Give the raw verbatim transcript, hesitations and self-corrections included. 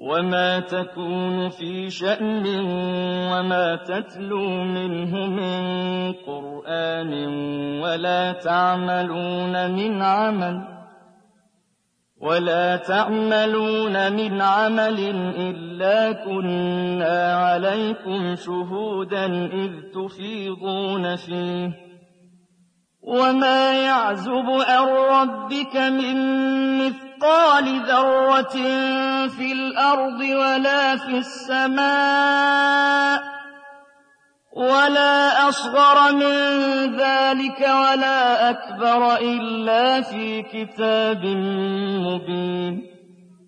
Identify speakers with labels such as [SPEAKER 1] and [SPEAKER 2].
[SPEAKER 1] وما تكون في شأن وما تتلو منه من قرآن ولا تعملون من عمل ولا تعملون من عمل إلا كنا عليكم شهودا إذ تفيضون فيه وما يعزب عن ربك من مثقال ذرة في الأرض ولا في السماء ولا أصغر من ذلك ولا أكبر إلا في كتاب مبين